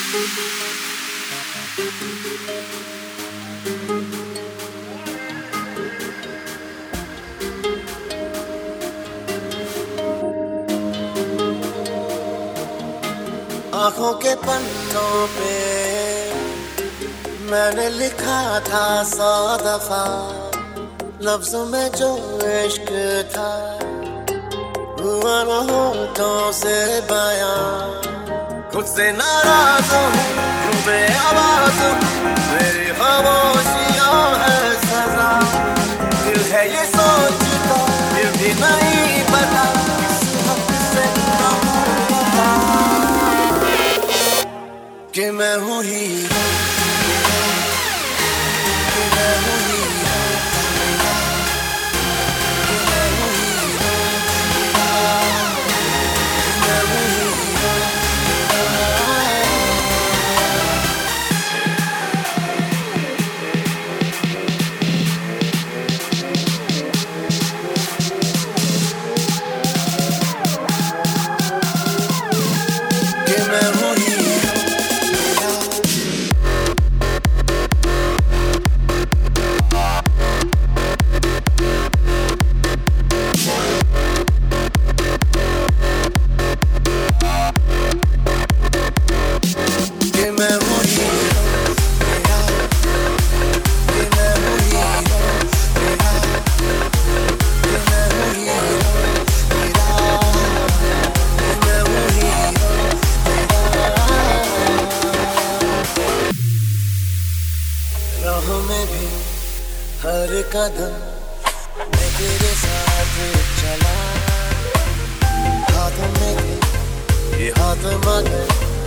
आँखों के पन्नों पे मैंने लिखा था 100 दफा, लफ्जों में जो इश्क था हुआ न होठों से बयां। खुद से नाराज हूँ, क्यों बेआवाज़ हूँ, मेरी खामोशियाँ है सजा। दिल है ये सोचता फिर भी नहीं पता, किस हद से कि मैं हूँ हीरो, कि मैं हूँ हीरो, कि मैं हूँ हीरो, कि मैं हूँ हीरो। कि मैं हूँ हीरो। राहों में भी हर कदम मैं तेरे साथ चला, हाथों में थे ये हाथ मगर